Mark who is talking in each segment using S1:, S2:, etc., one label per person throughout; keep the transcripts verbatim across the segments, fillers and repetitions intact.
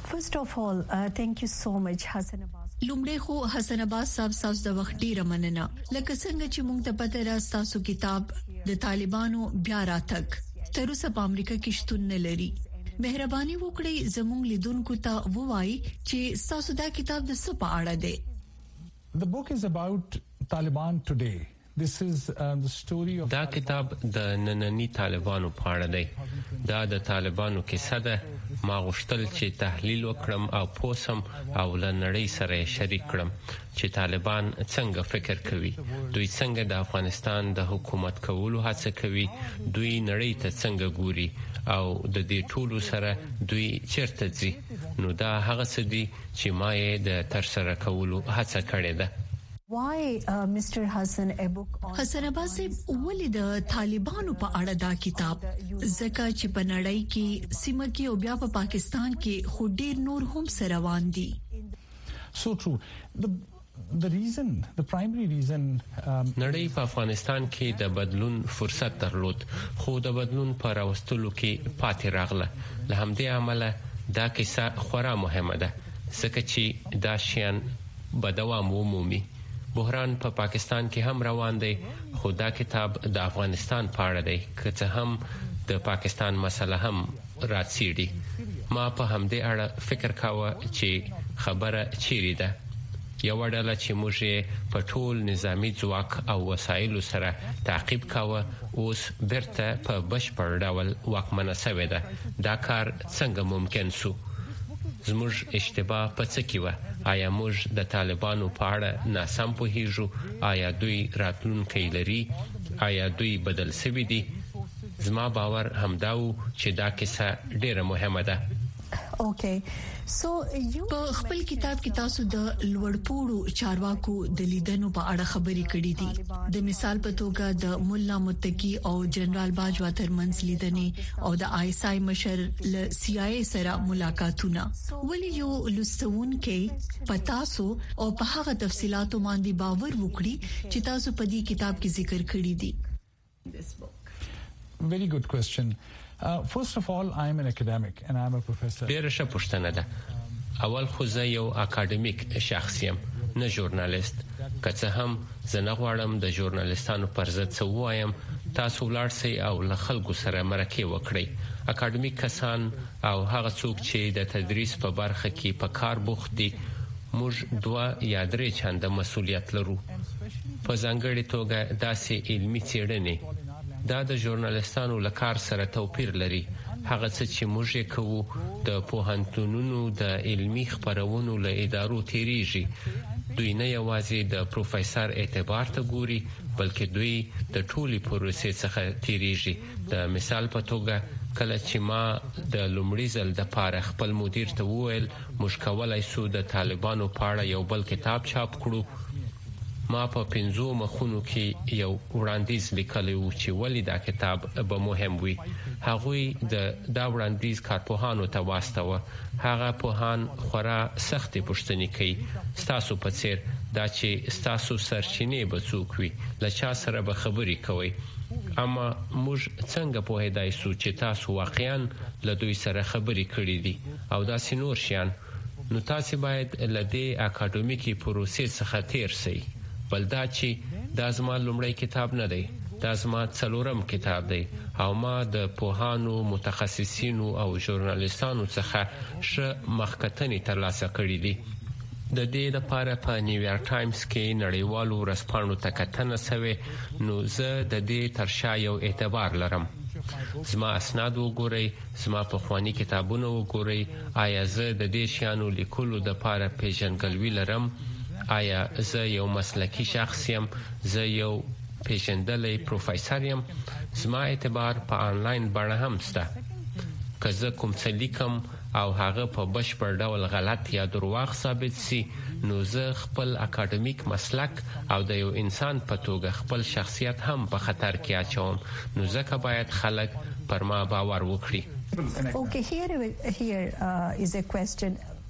S1: First of all, uh, thank you so much, Hassan Abbas.
S2: لومړی خو حسن عباس صاحب تاسو د وخت ډیره مننه. لکه څنګه چې موږ ته پته راځي تاسو کتاب د طالبانو بیا راتګ تر اوسه په امریکا کې شتون نه لري. مهرباني وکړئ زموږ لیدونکو ته ووایي چې تاسو دا کتاب د څه په اړه دی.
S3: The book is about Taliban today. This is uh, the story of
S4: دا کتاب د نننی طالبانو په اړه دی. دا د طالبانو کیسه ده. ما غوښتل چې تحلیل وکړم او پوسم او لنړی سره شریک کړم چې طالبان څنګه فکر کوي، دوی څنګه د افغانستان د حکومت کولو هڅه کوي، دوی نړۍ ته څنګه ګوري او د دې ټولو سره دوی چیرته ځي. نو دا هغه څه دي چې ما یې د ترسره کولو هڅه کړې ده.
S1: Why uh, Mister Hassan a book on
S2: حسن عباس ولې د طالبانو په اړه دا کتاب زکه چې په نړۍ کې سیمه کې او بیا په پاکستان کې خو ډیر نور هم سره روان دي.
S3: So true. The the reason, the primary reason um,
S4: نړۍ په افغانستان کې د بدلون فرصت درلود، خو د بدلون پر راوستلو کې پاتې راغله. له همدې عمله دا کیسه خورا مهمه ده ځکه چې دا شیان به دوام ومومي. بحران په پا پاکستان کې هم روان دی، خو دا کتاب د افغانستان په اړه دی که څه هم د پاکستان مسله هم راڅیړي. ما په همدې اړه فکر کاوه چې خبره چیرې ده. یو ډله چې موږ یې په ټول نظامی ځواک او وسایلو سره تعقیب کاوه اوس بیرته په بشپړ ډول واکمنه شوې ده. دا کار څنګه ممکن سو؟ زموږ اشتباه په څه کې وه؟ آیا موږ د طالبانو په اړه ناسم پوهیږو؟ آیا دوی راتلونکی لري؟ آیا دوی بدل شوي دي؟ زما باور همدا و چې دا کیسه ډیره مهمه ده.
S1: Okay. So you
S2: په خپل کتاب کې تاسو د لوړپوړو چارواکو د لیدنو په اړه خبرې کړې دي. د مثال په توګه د مولا متقی او جنرال باجوا ترمنځ لیدنې او د آی اس آی مشر ل سی آی ای سره ملاقاتونه. ولې یو لوستونکو پتاسو او په هغه تفصيلاتو باندې باور وکړي چې تاسو په دې کتاب کې ذکر کړی دي؟
S3: Very good question. Uh, first of all, I am an academic and I am a professor.
S4: ډیره ښه پوښتنه ده. اول خو زه یو اکاډمیک شخص یم، نه ژورنالیست. که څه هم زه نه غواړم د ژورنالیستانو پر ضد څه ووایم، تاسو ولاړ سئ او له خلکو سره مرکه وکړئ. اکاډمیک کسان او هغه څوک چې د تدریس په برخه کې په کار بوخت دي، موږ دوه یا درې چنده مسؤلیت لرو. په ځانګړې توګه داسې علمي څېړنې دا د ژورنالیستانو له کار سره توپیر لري. هغه څه چې موږ یې کوو د پوهنتونونو د علمي خپرونو له ادارو تیریږي. دوی نه یوازې د پروفیسور اعتبار ته ګوري بلکې دوی د ټولي پروسې څخه تیریږي. د مثال په توګه کله چې ما د لومړي ځل د پاره خپل مدیر ته وویل موږ کولای شو د طالبانو په اړه یو بل کتاب چاپ کړو، ما په پنځو مخونو کې یو وړاندیز لیکلی و چې ولې دا کتاب به مهم وي. هغوی د دا وړاندیز کارپوهانو ته واستوه. هغه پوهان خورا سختې پوښتنې کوي، ستاسو په څیر دا چې ستاسو سرچینې به څوک وي، له چا سره به خبرې کوئ. اما موږ څنګه پوهیدای شو چې تاسو واقعا له دوی سره خبرې کړې دي او داسې نور شیان؟ نو تاسو باید له دې اکاډمیکي پروسې څخه تیر شئ. بل دا چې دا زما لومړی کتاب نه دی، دا زما څلورم کتاب دی او ما د پوهانو، متخصصینو او ژورنالیستانو څخه ښه مخکتنې ترلاسه کړې دي. د دې لپاره په نیویارک ټایمز کې نړیوالو ورځپاڼو ته کتنه شوې، نو زه د دې تر شا یو اعتبار لرم. زما اسناد وګورئ، زما پخواني کتابونه وګورئ. آیا زه د دې شیانو لیکلو لپاره پیژندګلوي لرم؟ آیا زه یو مسلکی شخص یم؟ زه یو پیژندلی پروفیسور یم؟ زما اعتبار په آنلاین بڼه هم شته. که زه کوم څه لیکم او هغه په بشپړ ډول غلط یا درواغ ثابت سي، نو زه خپل اکاډمیک مسلک او د یو انسان په توګه خپل شخصیت هم په خطر کې اچوم. نو ځکه باید خلک پر ما باور وکړي.
S1: Okay, here here uh, is a question.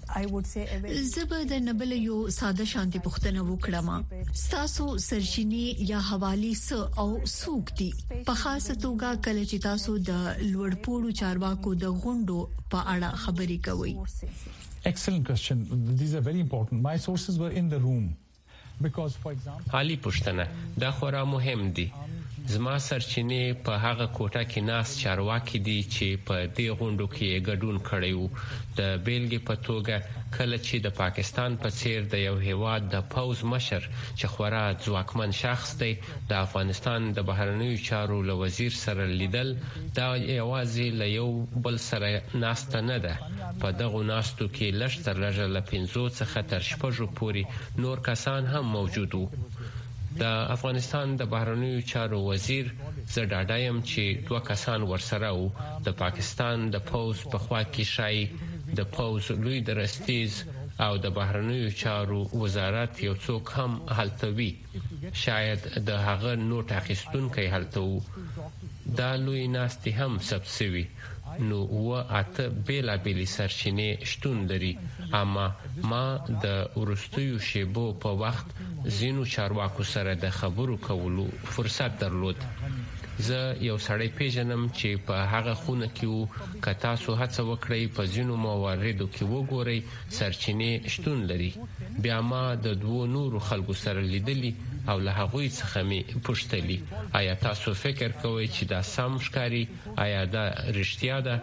S1: I would say
S2: زبر د نبل یو ساده شانتي پښتنه وکړم تاسو سرچینې یا حوالی س او سوق دي په خاصه توګه کله چې تاسو د لوړپوړو چارواکو د غونډو په اړه خبرې کوئ.
S3: Excellent question. These are very important. My sources were in the room because for example
S4: حالي پښتنه دا خورا مهم دي. زما سرچینې په هغه کوټه کې ناس چارواکي دي چې په دې غونډو کې ګډون کړي وو. د بیلګې په توګه کله چې د پاکستان په څیر د یو هیواد د پوز مشر چې خورا ځواکمن شخص دی د افغانستان د بهرنیو چارو له وزیر سره لیدل دا یوازې له یو بل سره ناسته نه ده. په دغه ناستو کې لږ تر لږه له پنځو څخه تر شپږو پورې نور کسان هم موجود وو. د افغانستان د بهرنیو چارو وزیر زه ډاډه یم چې دوه کسان ورسره وو. د پاکستان د پوز په خوا کې شای د پوز لوی درستیز او د بهرنیو چارو وزارت یو څوک هم هلته وي. شاید د هغه نوټ اخیستونکي هلته وو. دا لوی ناستي هم ثبت شوی. نو و اته بیلا بیلی سرچینې شتون لري. اما ما د ورستیو شیبو په وخت زینو چارواکو سره د خبرو کولو فرصت درلود. زه یو سړی پیژنم چې په هغه خونه کې وو. که تاسو هڅه وکړئ په ځینو مواردو کې وګورئ سرچینې شتون لري. بیا ما د دوو نورو خلکو سره لیدلی او له هغوی څخه می پوښتلی آیا تاسو فکر کوئ چې دا سم ښکاري؟ آیا دا رښتیا ده؟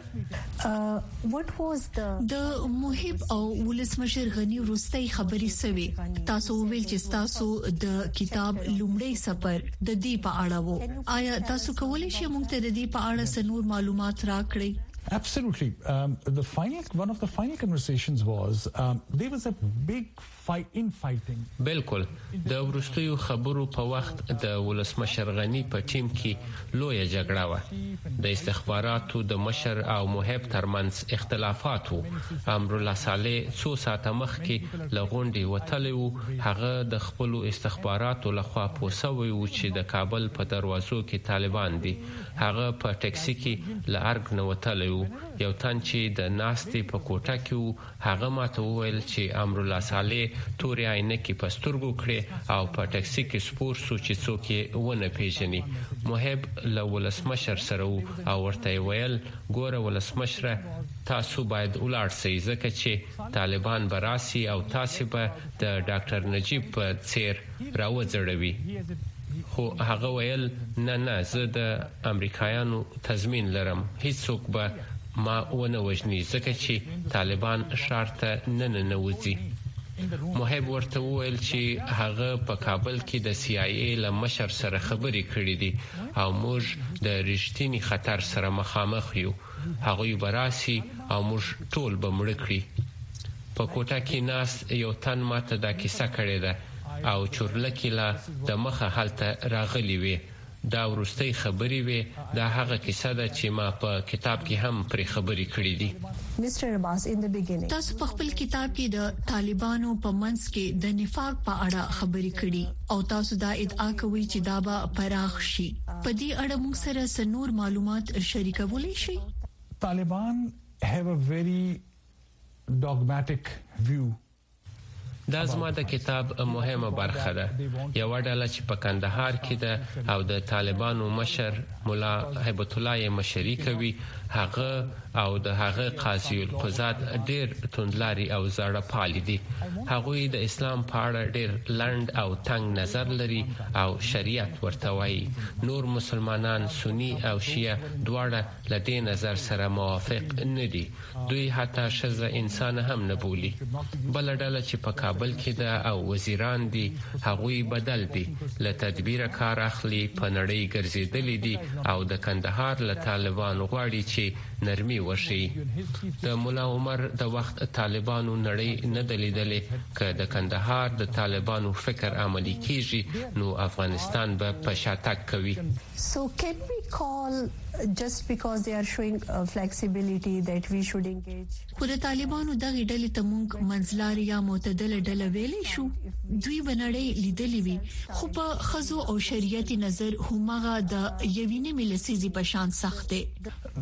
S2: د محب او ولسمشر غنی وروستۍ خبرې سوي. تاسو ویل چې تاسو د کتاب لومړی سفر د دې په اړه وو. آیا تاسو کولای شئ موږ ته د دې په اړه څه نور معلومات راکړئ؟
S3: Absolutely. Um, the final, one of the final conversations was um, there was a big fight in fighting.
S4: بالکل د ورستیو خبرو په وخت د ولسمشر غنی په ټیم کې لویه جګړه و. د استخباراتو د مشر او محب ترمنځ اختلافات وو. امرالله صالح څو ساعته مخکې لغونډي وتلی وو. هغه د خپل استخباراتو لخوا پوسوي وو چې د کابل په دروازو کې طالبان دي. هغه په ټکسي کې لارګ نه وتلی وو. یو تن چې د ناستي په کوټه کې وو هغه ماته وویل چې امرالله صالح تورې عینکې په سترګو کړې او په ټکسي کې سپور سو چې څوک یې ونه پیژني. محب له ولسمشر سره وو او ورته ویل ګوره ولسمشره تاسو باید ولاړ شئ ځکه چې طالبان به راسي او تاسو به د ډاکټر نجیب په څیر راوځړوي. خو هغه ویل نه نه زه د امریکایانو تضمین لرم هیڅوک به ما ونه وژني ځکه چې طالبان ښار ته نه ننوځي. محب ورته وویل چې هغه په کابل کې د سی آی ای له مشر سره خبرې کړې دي او موږ د رښتینی خطر سره مخامخ یو. هغوی به راسي او موږ ټول به مړه کړي. په کوټه کې ناست یو تن ماته دا کیسه کړې ده او چورلکې لا د مخه هلته راغلی وي. دا ورستۍ خبرې وي. دا هغه کیسه ده چې ما په کتاب کې هم پرې خبرې کړې دي.
S2: تاسو په خپل کتاب کې د طالبانو په منځ کې د نفاق په اړه خبرې کړې او تاسو دا ادعا کوئ چې دا به پراخ شي. په دې اړه موږ سره څه نور معلومات شریکولی شئ؟
S3: Taliban have a very dogmatic view.
S4: دا زما د کتاب مهمه برخه ده. یو ډله چې په کندهار کې ده او د طالبانو مشر مولا هیبت الله مشري کوي هغه او د هغه قاضي القضات ډېر توندلاري او زړه پالي دي. هغوی د اسلام په اړه ډېر لند او تنگ نظر لري او شریعت ورته وایي. نور مسلمانان سنی او شیعه دواړه له دې نظر سره موافق نه دي. دوی حتی ښځه انسان هم نه بولي. بل ډله چې په کابل کې ده او وزیران دي هغوی بدل دي. له تدبیر کار اخلي په نړۍ ګرځېدلې دي او د کندهار له طالبانو غواړي چې نرمي وشي. د مولا عمر د وخت طالبانو نړۍ نه دلیدلې. که د کندهار د طالبانو فکر عملی کیږي نو افغانستان به په شاتګ کوي.
S1: So can we call just because they are showing uh, flexibility that we should engage?
S2: خو د طالبانو دغه ډلې ته موږ منځلاري یا معتدله ډله ویلې شو. دوی بنړې لیدلې وي خو په خزو او شریعت نظر همغه د یوینې ملسيزي په شان سخت دي.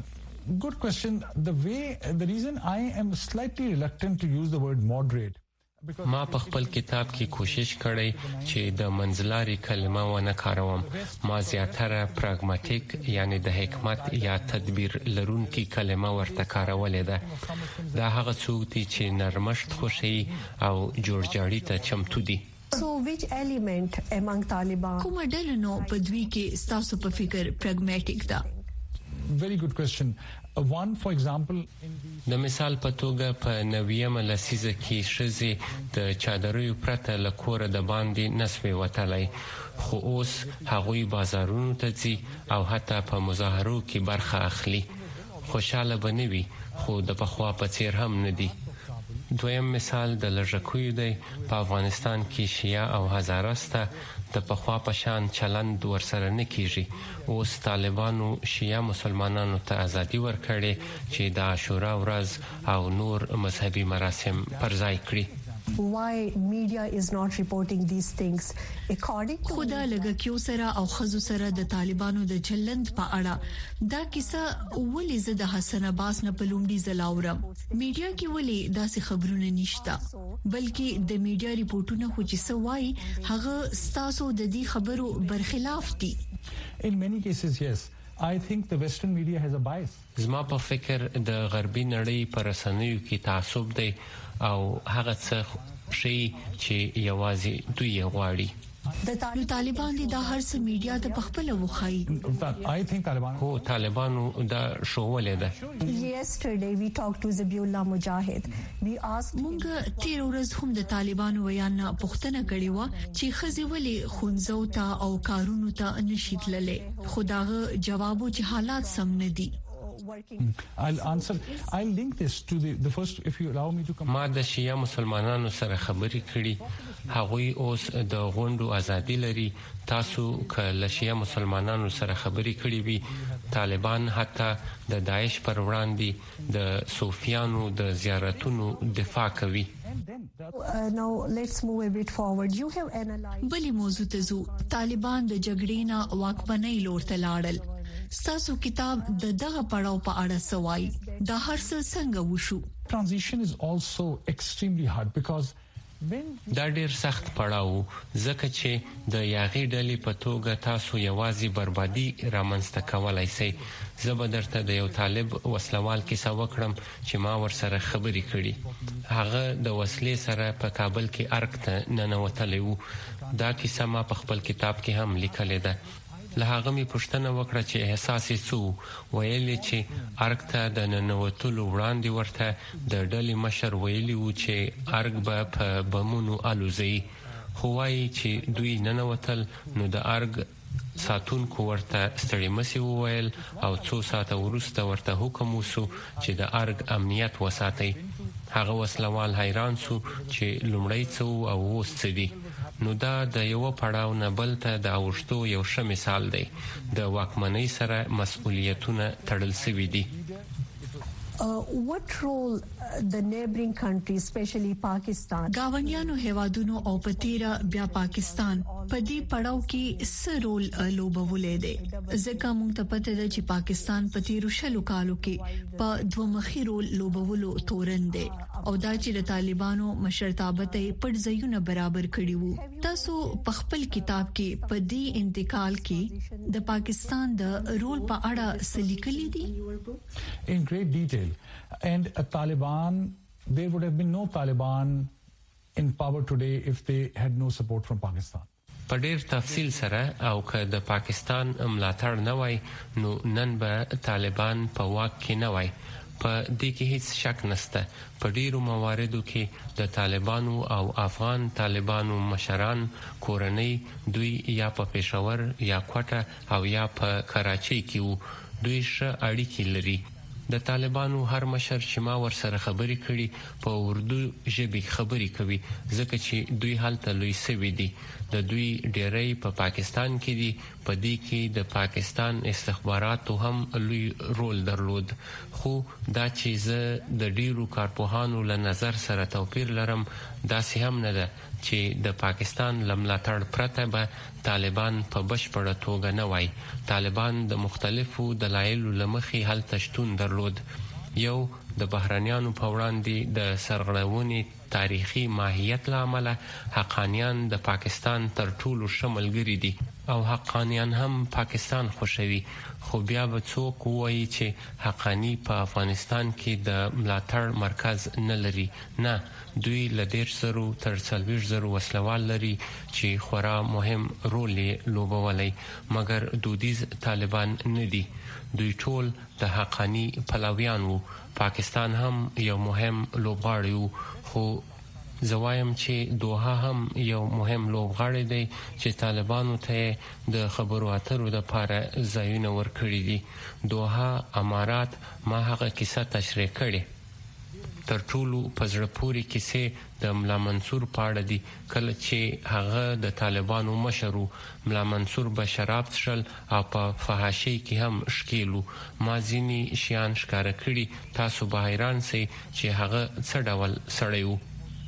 S3: good question. The way, the reason I am slightly reluctant to use the word moderate.
S4: ما په خپل کتاب کې کوشش کړی چې د منځلاري کلمه ونه کاروم. ما زیاتره پراګماتیک یعنی د حکمت یا تدبیر لرونکي کلمه ورته کارولې ده. دا هغه څوک دي چې نرمښت خوښي او جوړجاړي ته چمتو دي.
S1: So which element among Taliban?
S2: کومه ډله نو په دوی کې ستاسو په فکر پراګماتیک ده؟
S3: Very good question. Uh, one, for example,
S4: د مثال په توګه په نویمه لسیزه کې ښځې د چادرېو پرته له کوره د باندې نسوي وتلی، خو اوس هغوی بازارونو ته ځي او حتی په مظاهرو کې برخه اخلي. خوشاله به نه وي خو د پخوا په څیر هم نه دي. دویم مثال د لږکیو دی. په افغانستان کې شیعه او هزاره د پخوا په شان چلند ورسره نه کیږي. اوس طالبانو شیعه مسلمانانو ته ازادي ورکړي چې د عاشورا ورځ او نور مذهبي مراسم پر ځای کړي.
S1: Why media is not reporting these things? According to
S2: خدا لږکیو سره او خزو سره د طالبانو د چلند په اړه دا کیسه ولې زه د حسن عباس نه په لومړي ځل اورم. میډیا کې ولې داسې خبرونه نشته، بلکې د میډیا ریپورتونه خو چې سوای هغه ستاسو د دې خبرو برخلاف دي.
S3: In many cases, yes. I think the Western media has a bias.
S4: زما په فکر د غربي نړۍ پر رسنیو کې تعصب دی او هغه څه شي چې یوازې دوی غواړي.
S2: نو طالبان دي دا هر څه میډیا ته خپل وخایي.
S3: I think Taliban.
S4: هو طالبانو دا شوولې ده.
S1: Yesterday we talked to Zabiullah Mujahid. We asked
S2: مونږ تیر ورځ هم د طالبانو ویان پوښتنه کړې و چې خزي ولې خونځو ته او کارونو ته نشي تللې، خو داغه جوابو چې حالات سم نه دي.
S3: I'll answer. I'll link this to the the first, if you allow me to come.
S4: ما د شیعه مسلمانانو سره خبرې کړي. هغوی اوس د غونډو ازادي لري. تاسو که شیعه مسلمانانو سره خبرې کړي وي، طالبان حتی د داعش پر وړاندې د صوفیانو د زیارتونو دفاع کوي.
S1: Uh, now let's move a bit forward. You have analyzed
S2: بلې موضوع ته زو. طالبان د جګړې نه واکمنۍ لور ته لاړل. ستاسو کتاب د دغه پړاو په اړه سوای. دا هر څه څنګه وشو؟
S3: Transition is also extremely hard because when
S4: دا ډیر سخت پړاو ځکه چې د یاغي ډلې په توګه تاسو یوازې بربادي رامنځته کولای شئ. زه به درته د یو طالب وسلوال کیسه وکړم چې ما ورسره خبرې کړي. هغه د وسلې سره په کابل کې ارګ ته ننوتلی و. دا کیسه ما په خپل کتاب کې هم لیکلې ده. له هغه می پوښتنه وکړه چې احساس یې څه ویلې چې ارګ ته د ننوتلو وړاندې ورته د ډلې مشر ویلي و چې ارګ به په بمونو الوزي، خو وایي چې دوی ننوتل نو د ارګ ساتونکو ورته ستړي مسي وویل او څو ساعته وروسته ورته حکم وسو چې د ارګ امنیت وساتي. هغه وسلوال حیران سو چې لومړی څه او اوس څه دي. نو دا د یو پړاو نه بل ته د اوښتو یو ښه مثال دی. د واکمنۍ سره مسؤلیتونه تړل شوي دي.
S1: Uh, what role uh, the neighboring countries, especially Pakistan,
S2: گاونډیانو هیوادونو او پتیرا بیا پاکستان په دې پړاو کې څه رول لوبولې دي؟ ځکه موږ ته پته ده چې پاکستان په تیرو شلو کالو کې په دومخي رول لوبولو تورن دي او دا چې د طالبانو مشرتابه ته پټ ځایونه برابر کړي وو. تاسو په خپل کتاب کې په دې انتقال کې د پاکستان د رول په اړه څه لیکلي دي؟
S3: in great detail. And a Taliban, there would have been no Taliban in power today if they had no support from Pakistan.
S4: په ډیر تفصیل سره او که د پاکستان ملاتړ نه وای نو نن به طالبان په واک کې نه وای. په دې کې هیڅ شک نشته. په ډیرو مواردو کې د طالبانو او افغان طالبانو مشران کورنۍ دوی یا په پېښور یا کوټه او یا په کراچۍ کې وو. دوی ښه اړیکې لري. د طالبانو هر مشر چې ما ورسره خبرې کړي په اردو ژبه خبرې کوي ځکه چې دوی هلته لوی سوي دي. د دوی ډیری په پاکستان کې دي. په دې کې د پاکستان استخباراتو هم لوی رول درلود. خو دا چې زه د ډیرو کارپوهانو له نظر سره توپیر لرم داسې هم نه ده چې د پاکستان لملاتړ پرته به طالبان په بشپړه توګه نه وای. طالبان د مختلفو دلایلو لمخې هلته شتون درلود درلود. یو د بهرانيانو په وړاندې د سرغړونې تاریخي ماهیت لامل حقانيان د پاکستان تر ټولو شملګری دي او حقانيان هم پاکستان خوشوي. خو بیا به څوک وایي چې حقانی په افغانستان کې د ملاتړ مرکز نه لري. نه، دوی له ډیر زرو تر څلوېښت زرو وسلوال لري چې خورا مهم رول یې لوبولی، مګر دودیز طالبان نه دي. دوی ټول د حقانی پلویان وو. پاکستان هم یو مهم لوبغاړی وو، خو زوایم چې دوحه هم یو مهم لوبغاړی دی چې طالبانو ته د خبرو اترو لپاره ځایونه ورکړي دي. دوحه امارات ما هغه کیسه تشریح کړې. تر ټولو په زړه پورې کیسې د ملا منصور په اړه دي. کله چې هغه د طالبانو مشر و، ملا منصور به شراب څښل او په فحاشۍ کې هم ښکیل و. ما ځینې شیان ښکاره کړي، تاسو به حیران سئ چې هغه څه ډول سړی و.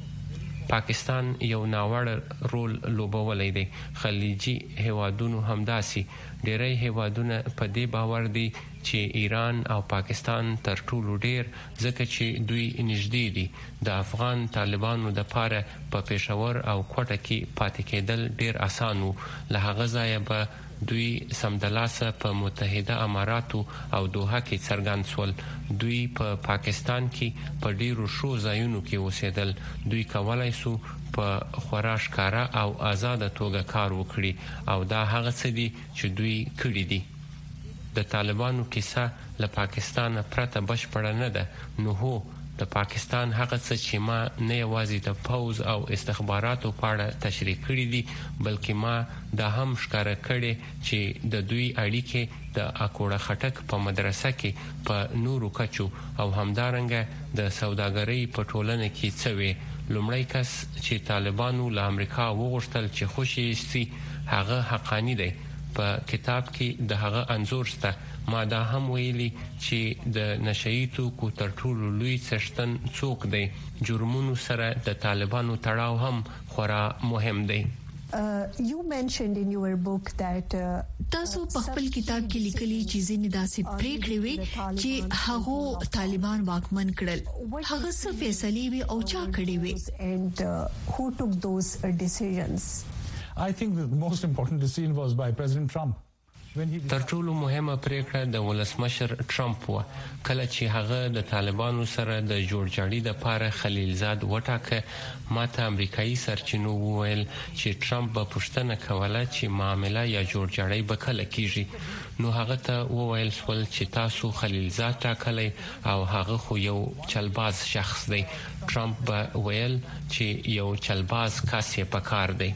S4: پاکستان یو ناوړه رول لوبولی دی. خلیجي هیوادونو همداسي. ډیری هیوادونه په دې باور دي چې ایران او پاکستان تر ټولو ډیر، ځکه چې دوی نږدې دي. د افغان طالبانو د پاره په پېښور او کوټه کې پاتې کېدل ډیر اسان وو. له هغه ځایه به دوی سمدلاسه په متحده اماراتو او دوحه کې څرګند شول. دوی په پا پاکستان کې په ډیرو شو ځایونو کې اوسېدل. دوی کولای سو په خورا ښکاره او آزاده توګه کار وکړي، او دا هغه څه دي چې دوی کړي دي. د طالبانو کیسه له پاکستان پرته بشپړه نه ده. نو هو، د پاکستان هغه څه چې ما نه یوازې د پوز او استخباراتو په اړه تشریح کړي دي، بلکې ما دا هم ښکاره کړي چې د دوی اړیکې د اکوړه خټک په مدرسه کې په نورو کچو او همدارنګه د سوداګرۍ په ټولنه کې څه وي. لومړی کس چې طالبانو له امریکا وغوښتل چې خوشي شي هغه حقانی دی. په کتاب کې د هغه انځور شته. ما دا هم ویلي چې د نشئی توکو تر ټولو لوی څښتن څوک دی. جرمونو سره د طالبانو تړاو هم خورا مهم دی.
S1: Uh, you mentioned in your book that uh,
S2: تاسو په خپل کتاب کې لیکلي چې ځینې داسې پریکړې وي چې هغه طالبان واکمن کړل. هغه څه فیصلې وي او چا کړې وي؟
S1: and uh, who took those uh, decisions?
S3: I think the most important decision was by President Trump.
S4: تر ټولو مهمه پریکړه د ولسمشر ټرمپ و. کله چې هغه د طالبانو سره د جوړجاړي د پاره خلیلزاد وټاکه، ماته امریکایي سرچینو وویل چې ټرمپ به پوښتنه کوله چې معامله یا جوړجاړي به کله کیږي. نو هغه ته وویل سول چې تاسو خلیلزاد ټاکلی او هغه خو یو چلباز شخص دی. ټرمپ به ویل چې یو چلباز کس یې پکار دی.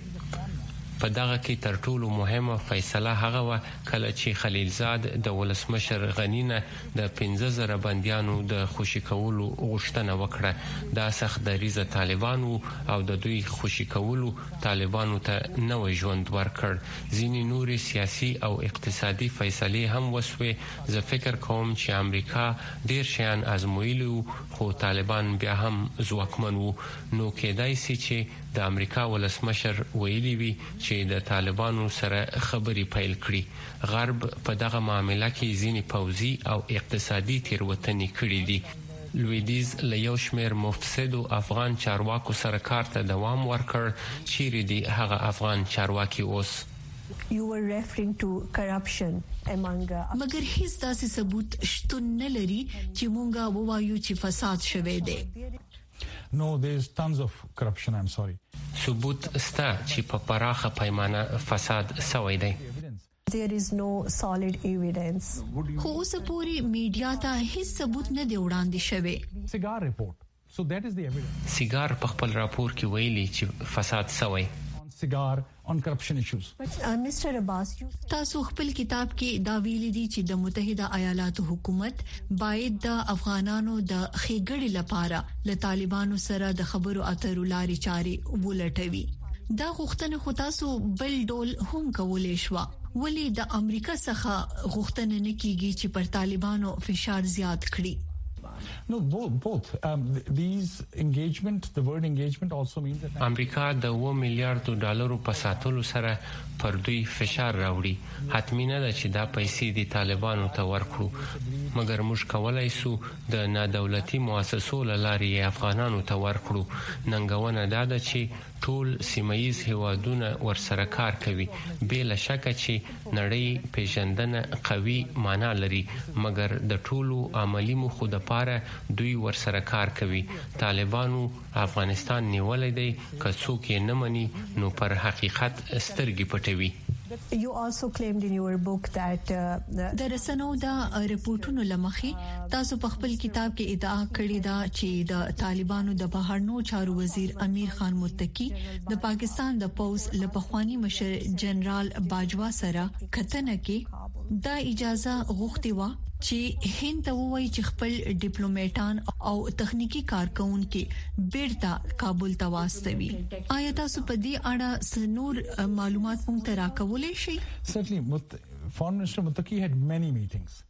S4: په دغه کې تر ټولو مهمه فیصله هغه و کله چې خلیلزاد د ولسمشر غنینه د پنځه زره بندیانو د خوشي کولو غوښتنه وکړه. دا سخت دریزه طالبانو او د دوی خوشي کولو طالبانو ته نوې ژوند ورکړ. ځینې نورې سیاسي او اقتصادي فیصلې هم وسوې. زه فکر کوم چې امریکا ډیر شیان ازمویلي، خو طالبان بیا هم ځواکمن وو. نو کېدای شي چې د امریکا ولسمشر ویلي وي چې د طالبانو سره خبري پیل کړي. غرب په دغه معاملې کې ځینې پوځي او اقتصادي تیروتنې کړې دي. لویدیز له یو شمېر مفسدو افغان چارواکو سره کار ته دوام ورکړ. چیرې دي هغه افغان چارواکي اوس؟
S1: You were referring to corruption among uh,
S2: مګر هیڅ داسې ثبوت شتون نه لري چې مونږه ووایو چې فساد شوه دی.
S3: No, there's tons of corruption, I'm sorry.
S4: ثبوت ستا چې په پراخه پیمانه فساد سوی دی.
S1: There is no solid evidence.
S2: خو اوس پوری میډیا ته هیڅ ثبوت نه دی وړاندې شوی.
S3: Cigar report. So that is the evidence.
S4: سیګار په خپل راپور کې ویلي چې فساد سوی.
S3: Cigar on corruption issues.
S1: But uh, Mister Abbas, you
S2: تاسو خپل کتاب کې دا ویلي دي چې د متحده ایالاتو حکومت باید د افغانانو د خېګړې لپاره له طالبانو سره د خبرو اترو لارې چارې ولټوي. دا غوښتنه خو تاسو بل ډول هم کولای شو. ولی د امریکا څخه غوښتنه نه کیږي چې پر طالبانو فشار زیات کړي؟
S3: No, both. both. Um, these engagement, the word engagement also means that
S4: امریکا د و میلیارډ ډالرو په ساتلو سره پر دوی فشار راوړي. حتمی نه ده چې دا پیسې د طالبانو ته ورکړو، مګر موږ کولای شو د نادولتي مؤسسو له لارې افغانانو ته ورکړو. ننګونه دا ده چې ټول سیمایي هیوادونه ورسره کار کوي. بلا شک چې نړۍ پیژندنه قوي معنا لري، مګر د ټولو عملی مخو د پاره دوی ورسره کار کوي. طالبانو افغانستان نیولې دی، که څوک یې نه مني نو پر حقیقت سترګې پټوي.
S1: You also claimed in your book that uh,
S2: د رسنو د ریپورتونو لمخې تاسو په خپل کتاب کې ادعا کړې ده چې د طالبانو د بهرنیو چارو وزیر امیر خان متقی د پاکستان د پوز لپخوانی مشر جنرال باجوا سره کتنه کې دا اجازه غوښتې و چې هند ته وایي چې خپل ډیپلوماټان او تخنیکی کارکونکو بیرته کابل ته واستوي. آیا تاسو په دې اړه سنور معلومات مونږ ته راکولای شئ؟
S3: Certainly, Foreign Minister Muttaqi had many meetings.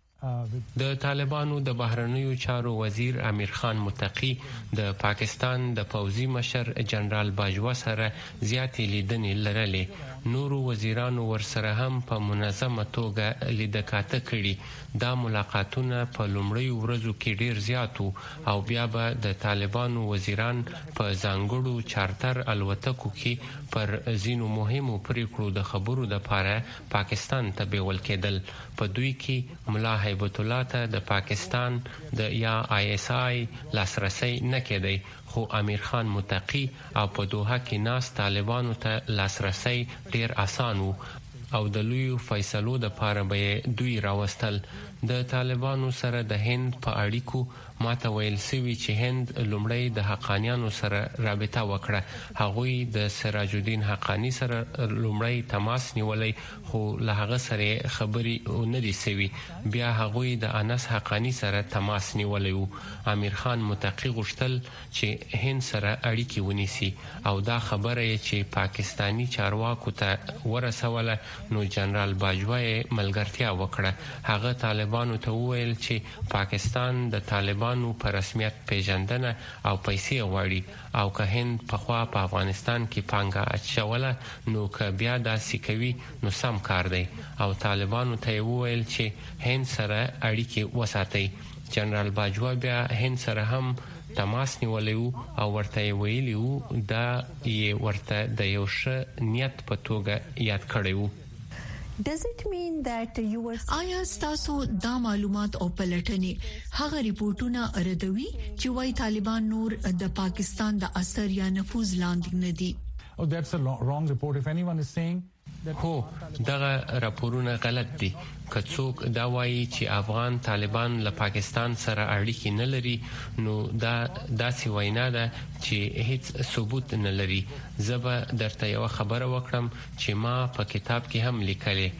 S4: د طالبانو د بهرنیو چارو وزیر امیر خان متقی د پاکستان د پوځي مشر جنرال باجوا سره زیاتې لیدنې لرلې. نورو وزیرانو ورسره هم په منظمه توګه لیدکاته کړي. دا ملاقاتونه په لومړیو ورځو کې ډیر زیات او بیا به د طالبانو وزیران په ځانګړو چارتر الوتکو کې پر ځینو مهمو پریکړو د خبرو د پاره پاکستان ته بیول کېدل. په دوی کې ملا هیبت الله ته د پاکستان د یا آی اس آی لاسرسي نه کېدی، خو امیر خان متقی او په دوحه کې ناس طالبانو ته لاسرسي ډیر اسان وو او د لوی فیصلو د پاره به دوی راوستل. د طالبانو سره د هند په اړیکو ماته ویل سوي چې هند لومړی د حقانیانو سره رابطه وکړه. هغوی د سراج الدین حقانی سره لومړی تماس نیولې، خو له هغه سره خبري نه دي سوي. بیا هغوی د انس حقانی سره تماس نیولې وو. امیر خان متقی غوښتل چې هند سره اړیکې ونیسي او دا خبره چې پاکستانی چارواکو ته ورسوله، نو جنرال باجوا یې ملګرتیا وکړه. هغه طالبانو ته وویل چې پاکستان د طالبانو په رسمیت پیژندنه او پیسې غواړي، او که هند په خوا په افغانستان کې پانګه اچوله نو که بیا داسې کوي نو سم کار دی. او طالبانو ته وویل چې هند سره اړیکې وساتي. جنرال باجوا بیا هند سره هم تماس نیولې وو او ورته ویلي وو دا یې ورته د یو ښه نیت په توګه یاد کړی وو.
S1: Does it mean that you were
S2: آیا تاسو دا معلومات او پلټنې هغه ریپورتونه ردوي چې وايي طالبان نور د پاکستان د اثر یا نفوذ لاندې نه دي؟
S3: Oh, that's a wrong report. If anyone is saying
S4: هو دغه راپورونه غلط دي. که څوک دا وایي چې افغان طالبان له پاکستان سره اړیکې نه لري نو دا داسې وینا ده چې هیڅ ثبوت نه لري. زه به درته یو خبره وکړم چې ما په کتاب کې هم لیکلې.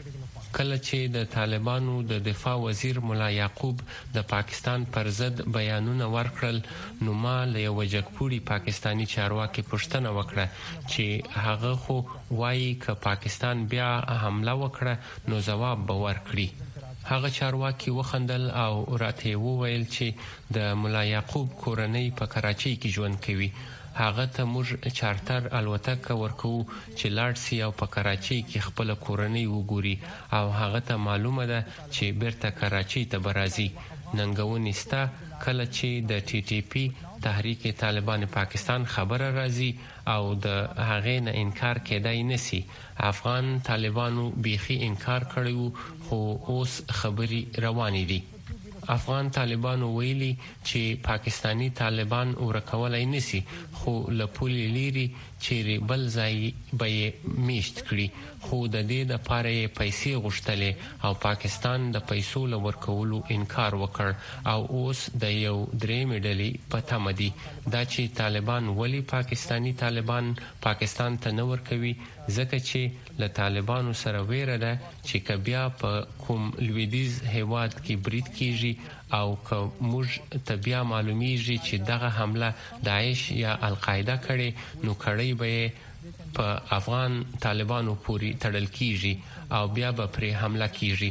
S4: کله چې د طالبانو د دفاع وزیر مولا یعقوب د پاکستان پر ضد بیانونه ورکړل، نو ما له یو جګپوړي پاکستانی چارواکي پوښتنه وکړه چې هغه خو وایي که پاکستان بیا حمله وکړه نو جواب به ورکړي. هغه چارواکي وخندل او راته وویل چې د مولا یعقوب کورنۍ په کراچۍ کې ژوند کوي. هغه ته موږ چارتر الوتکه ورکو چې لاړ سي او په کراچۍ کې خپل کورنۍ وګوري، او هغه ته معلومه ده چې بیرته کراچۍ ته برازي. ننګونې ستا کله چې د ټي ټي پی تحریک طالبان پاکستان خبره راځي او د هغې نه انکار کېدای نسی. افغان طالبانو بیخي انکار کړیو، خو اوس خبري روانې دي. افغان طالبانو ویلي چې پاکستانی طالبان ورکولای نسی، خو له پولې لیري چیرې بل ځای به میشت کړي. خو د دې د پاره پیسې غوښتلې او پاکستان د پیسو له ورکولو انکار وکړ، او اوس د یو درې مډلي پته مدي دا چې طالبان ولی پاکستانی طالبان پاکستان ته نه ورکوي، ځکه چې له طالبانو سره ویره ده چې کبیا په کوم لویدیز هیواد کې برید کیږي او که موږ ته بیا معلومیږي چې دغه حمله داعش یا القاعده کړي نو کړي به په افغان طالبانو پوری تړل کیږي او بیا به پرې حمله کیږي.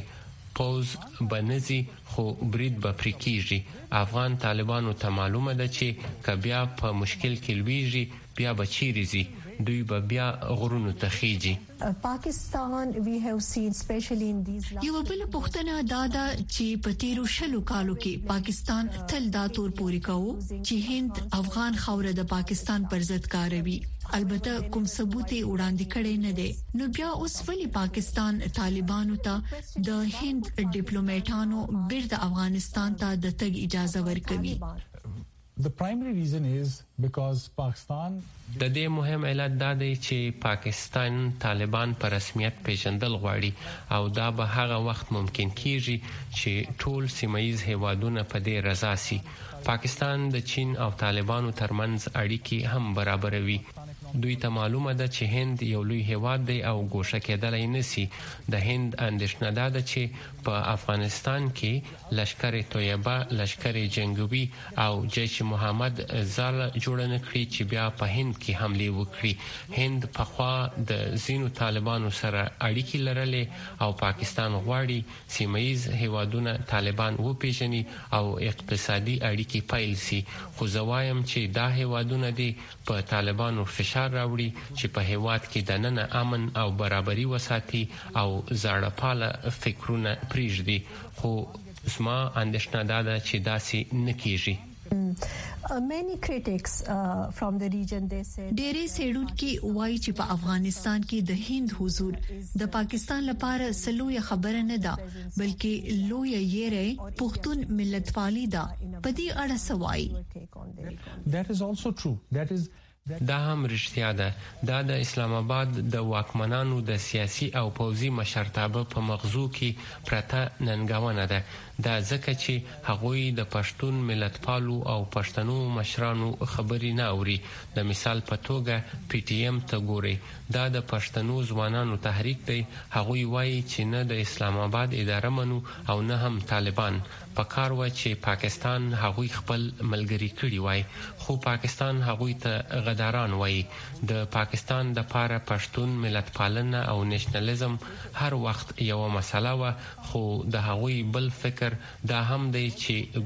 S4: پوز بنزي خو برید به پریکیږي افغان طالبانو ته معلومه ده چې کبیا په مشکل کې لویږي بیا به چیرې ځي دوی به بیا غرونو ته خیږي.
S1: پاکستان we have seen especially in these
S2: یو بل پښتنه دادا چې په تیرو شلو کالو کې پاکستان تل دا تور پوری کاوه چې هند افغان خوره د پاکستان پر ضد کاروي البته کوم ثبوت وړاندې کړي نه دي نو بیا اوس ولې پاکستان طالبانو ته د هند ډیپلوماټانو بیرته افغانستان ته د تګ اجازه ورکوي.
S3: The primary reason is because Pakistan
S4: د دې مهم علت دا دی چې پاکستان طالبان په رسمیت پیژندل غواړي او دا به هغه وخت ممکن کیږي چې ټول سیمایي هیوادونه په دې رضا سي. پاکستان د چین او طالبانو ترمنځ اړیکې هم برابروي. دوی ته معلومه ده چې هند یو لوی هیواد دی او ګوشه کېدلای نشي. د هند اندېښنه ده ده چې په افغانستان کې لشکر طیبه لشکر جنگوي او جیش محمد زال جوړ نه کړی چې بیا په هند کې حمله وکړي. هند په خوا د زینو طالبانو سره اړیکې لرلې او پاکستان غواړي سیمایي هیوادونه طالبان وپیژني او اقتصادي اړیکې پیل سي. خو زوایم چې دا هیوادونه دي په طالبانو فشار راوړي چې په هیواد کې د نن امن او برابرۍ وساتي او زړپاله فکرونه پریږدي. خو زما اندېښنه دا ده چې داسې نه کیږي.
S1: Uh, many critics uh, from the region they said
S2: ډېری څېړونکي وایي چې په افغانستان کې د هند حضور د پاکستان لپاره سلويه خبره نه ده بلکې لویه یې پښتون ملتپالي ده. په دې اړه څه وایي؟
S3: That is also true. That is
S4: دا هم رښتیا ده. دا د اسلام آباد د واکمنانو د سیاسي او پوځي مشرتابه په مغزو کې پرته ننګونه ده. دا ځکه چې هغوی د پښتون ملتپالو او پښتنو مشرانو خبرې نه اوري. د مثال په توګه پی ټی ایم ته ګوري. دا د پښتنو ځوانانو تحریک دی. هغوی وایي چې نه د اسلام آباد اداره منو او نه هم طالبان. په کار و چې پاکستان هغوی خپل ملګری کړي وای خو پاکستان هغوی ته غداران وای. د پاکستان د پاره پښتون ملتپالنه او نېشنلزم هر وخت یو مسله و خو د هغوی بل فکر دا هم دی چې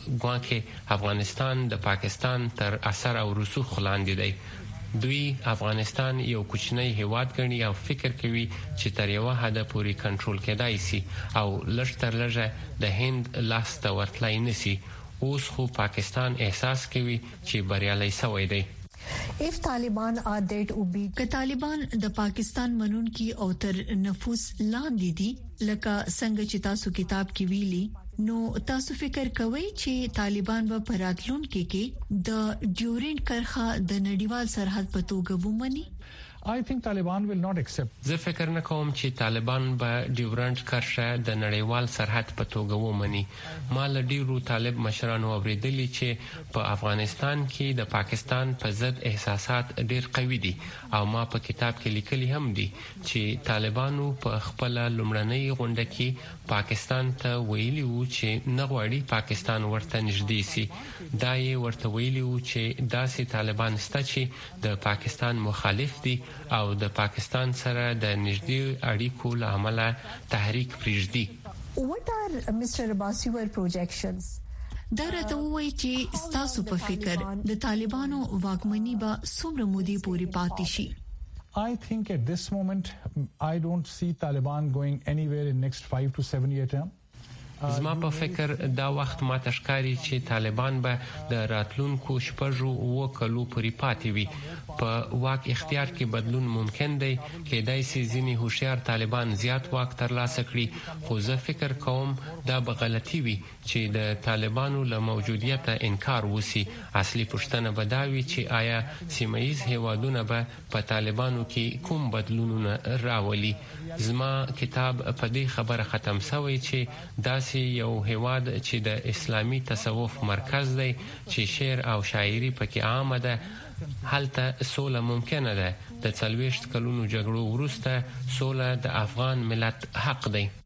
S4: ګواکې افغانستان د پاکستان تر اثر او رسوخ لاندې دی. دوی افغانستان یو کوچنی هیواد ګڼي او فکر کوي چې تر یو حد پورې کنټرول کېدای شي او لږ تر لږه د هند لاس ته ورتلای نشي. اوس خو پاکستان احساس کوي چې بریالي شوی دی.
S1: If Taliban are there to be
S2: که طالبان د پاکستان منونکي او تر نفوذ لاندې دي لکه څنګه چې تاسو کتاب کې ویلي نو تاسو فکر کوئ چې طالبان به په راتلونکي کې د ډیورنډ کرښه د نړیوال سرحد په توګه ومني؟
S3: I think Taliban will not accept.
S4: زه فکر نه کوم چې طالبان به ډیورنډ کرښه د نړیوال سرحد په توګه ومني. ما له ډیرو طالب مشرانو اوریدلی چې په افغانستان کې د پاکستان په ضد احساسات ډیر قوي دي او ما په کتاب کې لیکلي هم دي چې طالبانو په خپل لومړنۍ غونډه کې پاکستان ته ویلي وو چې نه غواړي پاکستان ورته نږدې سي. دا یې ورته ویلي وو چې داسې طالبان شته چې د پاکستان مخالف دي او د پاکستان سره د نږدې اړیکو له امله تحریک پریږدي.
S1: What are Mister Abbas your projections?
S2: دا راته وایي چې ستاسو په فکر د طالبانو واکمني به څومره مودې پورې پاتې شي؟
S3: I think at this moment I don't see Taliban going anywhere in next five to seven year term.
S4: زما په فکر دا وخت ما تشکاري چې طالبان به د راتلونکو شپږو و کلو پورې پاتې وي. په واک اختیار کې بدلون ممکن دی. کېدای شي ځینې هوښیار طالبان زیات واک ترلاسه کړي خو زه فکر کوم دا به غلطي وي چې د طالبانو له موجودیته انکار وسی. اصلي پوښتنه به دا وي چې آیا سیمایي هیوادونه به په طالبانو کې کوم بدلونونه راولي. زما کتاب په دې خبره ختم شوی چې داسې یو هیواد چې د اسلامي تصوف مرکز دی چې شعر او شاعري پکې عامه ده هلته سوله ممکنه ده. د څلوېښت کلونو جګړو وروسته سوله د افغان ملت حق دی.